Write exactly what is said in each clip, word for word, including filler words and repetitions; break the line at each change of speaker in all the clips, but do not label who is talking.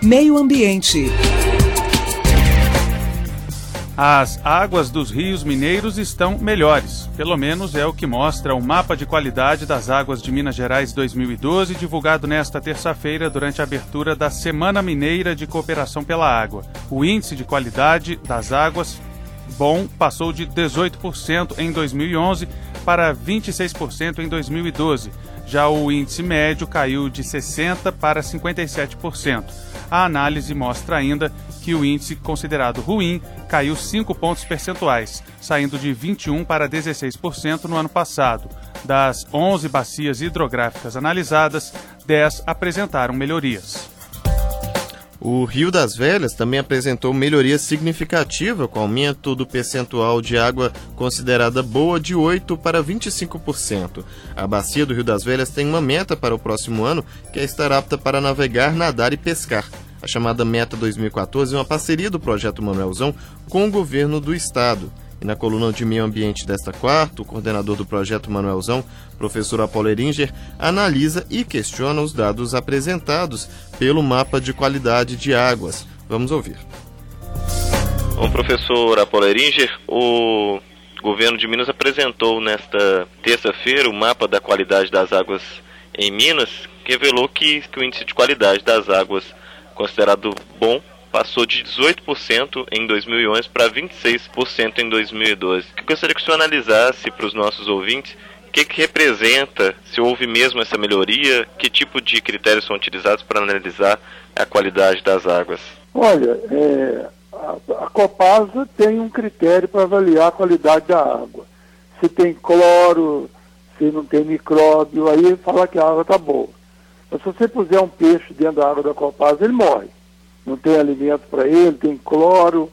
Meio Ambiente.
As águas dos rios mineiros estão melhores, pelo menos é o que mostra o mapa de qualidade das águas de Minas Gerais dois mil e doze, divulgado nesta terça-feira durante a abertura da Semana Mineira de Cooperação pela Água. O índice de qualidade das águas bom passou de dezoito por cento em dois mil e onze para vinte e seis por cento em dois mil e doze. Já o índice médio caiu de sessenta por cento para cinquenta e sete por cento. A análise mostra ainda que o índice considerado ruim caiu cinco pontos percentuais, saindo de vinte e um por cento para dezesseis por cento no ano passado. Das onze bacias hidrográficas analisadas, dez apresentaram melhorias.
O Rio das Velhas também apresentou melhoria significativa, com aumento do percentual de água considerada boa de oito por cento para vinte e cinco por cento. A bacia do Rio das Velhas tem uma meta para o próximo ano, que é estar apta para navegar, nadar e pescar. A chamada Meta dois mil e quatorze é uma parceria do Projeto Manuelzão com o governo do estado. E na coluna de Meio Ambiente desta quarta, o coordenador do Projeto Manuelzão, professor Apolo Eringer, analisa e questiona os dados apresentados pelo mapa de qualidade de águas. Vamos ouvir.
Bom, professor Apolo Eringer, o governo de Minas apresentou nesta terça-feira o mapa da qualidade das águas em Minas, que revelou que, que o índice de qualidade das águas considerado bom passou de dezoito por cento em dois mil e onze para vinte e seis por cento em dois mil e doze. Eu gostaria que o senhor analisasse para os nossos ouvintes o que, que representa, se houve mesmo essa melhoria, que tipo de critérios são utilizados para analisar a qualidade das águas.
Olha, é, a, a Copasa tem um critério para avaliar a qualidade da água. Se tem cloro, se não tem micróbio, aí fala que a água está boa. Mas se você puser um peixe dentro da água da Copasa, ele morre. Não tem alimento para ele, tem cloro,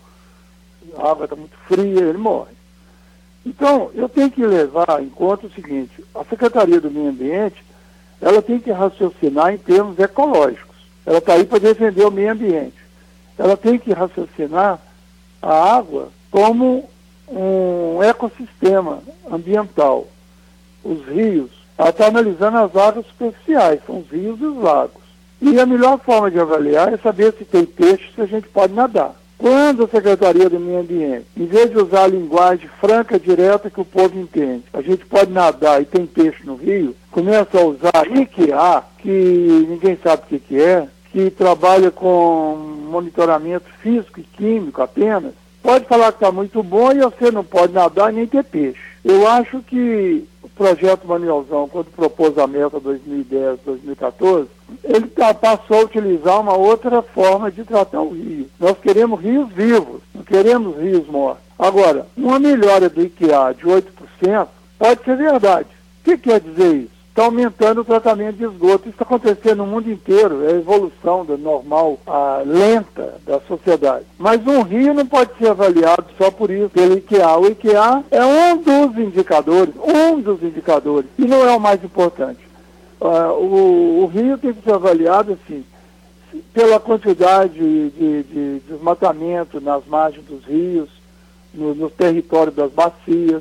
a água está muito fria, ele morre. Então, eu tenho que levar em conta o seguinte: a Secretaria do Meio Ambiente, ela tem que raciocinar em termos ecológicos. Ela está aí para defender o meio ambiente. Ela tem que raciocinar a água como um ecossistema ambiental. Os rios, ela está analisando as águas superficiais, são os rios e os lagos. E a melhor forma de avaliar é saber se tem peixe, se a gente pode nadar. Quando a Secretaria do Meio Ambiente, em vez de usar a linguagem franca, direta, que o povo entende, a gente pode nadar e tem peixe no rio, começa a usar I Q A, que ninguém sabe o que, que é, que trabalha com monitoramento físico e químico apenas, pode falar que está muito bom e você não pode nadar nem ter peixe. Eu acho que o projeto Manuelzão, quando propôs a meta dois mil e dez, dois mil e quatorze, ele tá, passou a utilizar uma outra forma de tratar o rio. Nós queremos rios vivos, não queremos rios mortos. Agora, uma melhora do I Q A de oito por cento pode ser verdade. O que quer dizer isso? Está aumentando o tratamento de esgoto. Isso está acontecendo no mundo inteiro, é a evolução da normal, a lenta da sociedade. Mas um rio não pode ser avaliado só por isso, pelo I Q A. O I Q A é um dos indicadores, um dos indicadores, e não é o mais importante. Uh, o, o rio tem que ser avaliado assim, pela quantidade de, de, de desmatamento nas margens dos rios, no, no território das bacias.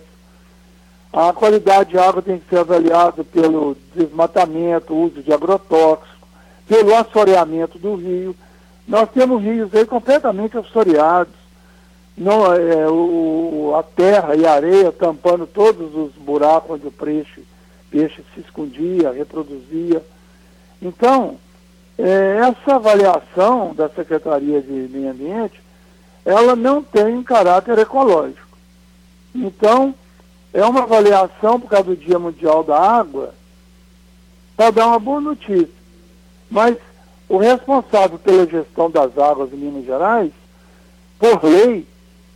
A qualidade de água tem que ser avaliada pelo desmatamento, uso de agrotóxico, pelo assoreamento do rio. Nós temos rios aí completamente assoreados, não, é, o, a terra e a areia tampando todos os buracos onde o peixe, peixe se escondia, reproduzia. Então, é, essa avaliação da Secretaria de Meio Ambiente, ela não tem um caráter ecológico. Então, é uma avaliação por causa do Dia Mundial da Água para dar uma boa notícia. Mas o responsável pela gestão das águas em Minas Gerais, por lei,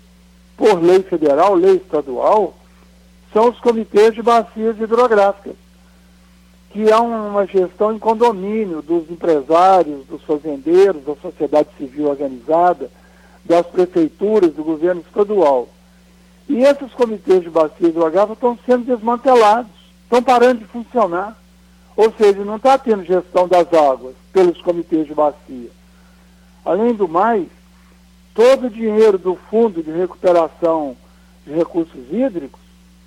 por lei federal, lei estadual, são os comitês de bacias hidrográficas, que é uma gestão em condomínio dos empresários, dos fazendeiros, da sociedade civil organizada, das prefeituras, do governo estadual. E esses comitês de bacia hidrográfica estão sendo desmantelados, estão parando de funcionar. Ou seja, não está tendo gestão das águas pelos comitês de bacia. Além do mais, todo o dinheiro do Fundo de Recuperação de Recursos Hídricos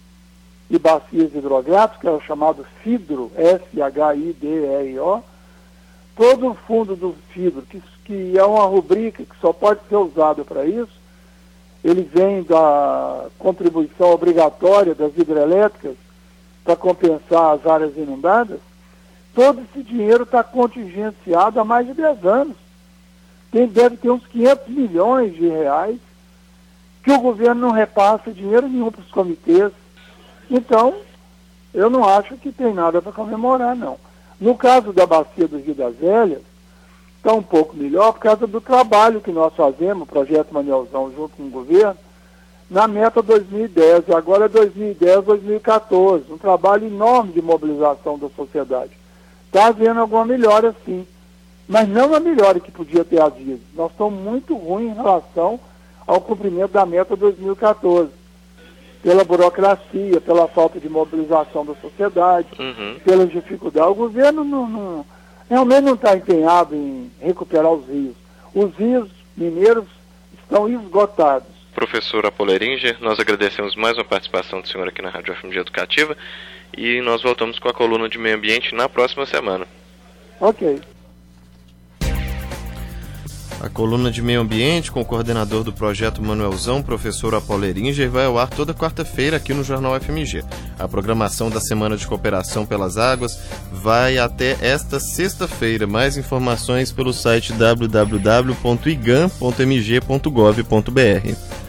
e Bacias Hidrográficas, que é o chamado FIDRO, S H I D R O, todo o fundo do FIBRA, que, que é uma rubrica que só pode ser usada para isso, ele vem da contribuição obrigatória das hidrelétricas para compensar as áreas inundadas, todo esse dinheiro está contingenciado há mais de dez anos. Tem, deve ter uns quinhentos milhões de reais que o governo não repassa dinheiro nenhum para os comitês. Então, eu não acho que tem nada para comemorar, não. No caso da bacia do Rio das Velhas, está um pouco melhor por causa do trabalho que nós fazemos, o projeto Manelzão junto com o governo, na meta dois mil e dez, e agora é dois mil e dez, dois mil e quatorze, um trabalho enorme de mobilização da sociedade. Está havendo alguma melhora, sim, mas não a melhora que podia ter havido. Nós estamos muito ruins em relação ao cumprimento da meta dois mil e quatorze, pela burocracia, pela falta de mobilização da sociedade, uhum. pelas dificuldades. O governo não, não, realmente não está empenhado em recuperar os rios. Os rios mineiros estão esgotados.
Professor Apoleringer, nós agradecemos mais uma participação do senhor aqui na Rádio F M G Educativa e nós voltamos com a coluna de meio ambiente na próxima semana.
Ok.
A coluna de meio ambiente com o coordenador do projeto Manuelzão, professor Apoleringer, vai ao ar toda quarta-feira aqui no Jornal F M G. A programação da Semana de Cooperação pelas Águas vai até esta sexta-feira. Mais informações pelo site w w w ponto i g a m ponto m g ponto gov ponto b r.